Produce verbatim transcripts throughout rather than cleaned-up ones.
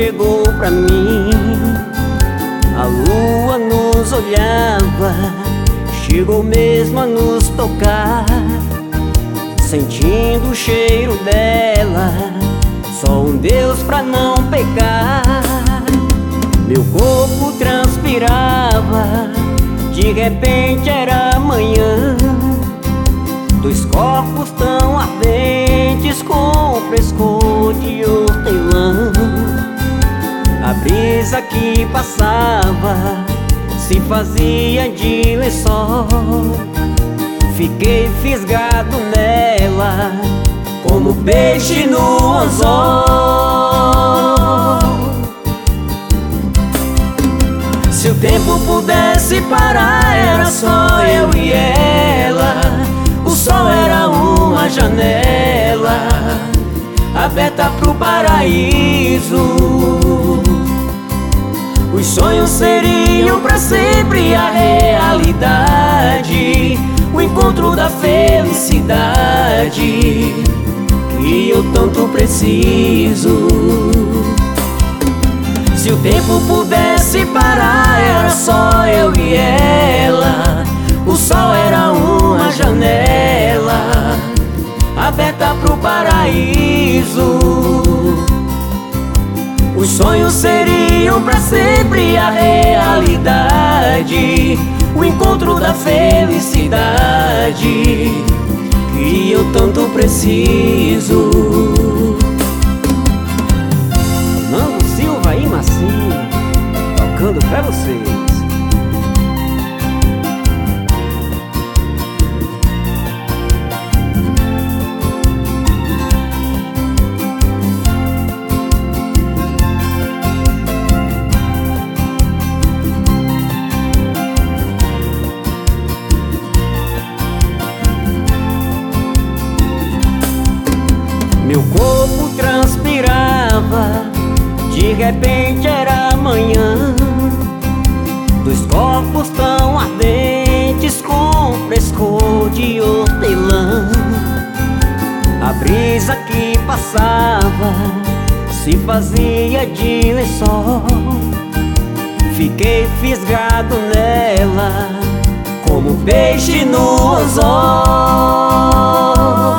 chegou pra mim. A lua nos olhava, chegou mesmo a nos tocar. Sentindo o cheiro dela, só um Deus pra não pecar. Meu corpo transpirava, de repente era manhã. Dois corpos tão ardentes com frescor de hortelã. A brisa que passava se fazia de lençol. Fiquei fisgado nela, como peixe no anzol. Se o tempo pudesse parar, era só eu e ela. O sol era uma janela aberta pro paraíso. Os sonhos seriam pra sempre a realidade, o encontro da felicidade que eu tanto preciso. Se o tempo pudesse parar, era só eu e ela. O sol era uma janela aberta pro paraíso. Os sonhos seriam pra sempre a realidade, o encontro da felicidade que eu tanto preciso. Nando Silva e Macinho, tocando pra vocês. Meu corpo transpirava, de repente era manhã. Dois corpos tão ardentes com frescor de hortelã. A brisa que passava se fazia de lençol. Fiquei fisgado nela, como peixe no anzol.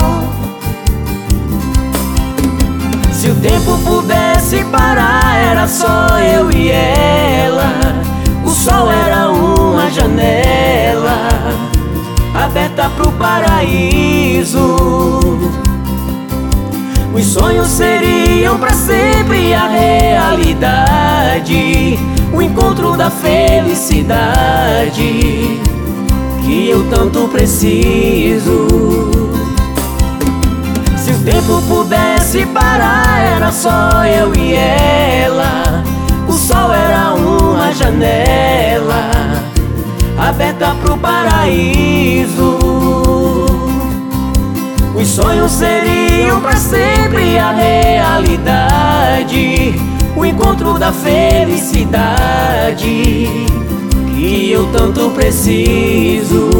Se o tempo pudesse parar, era só eu e ela. O sol era uma janela aberta pro paraíso. Os sonhos seriam pra sempre a realidade, o encontro da felicidade que eu tanto preciso. Se o tempo pudesse parar, era só eu e ela. O sol era uma janela aberta pro paraíso. Os sonhos seriam pra sempre a realidade, o encontro da felicidade que eu tanto preciso.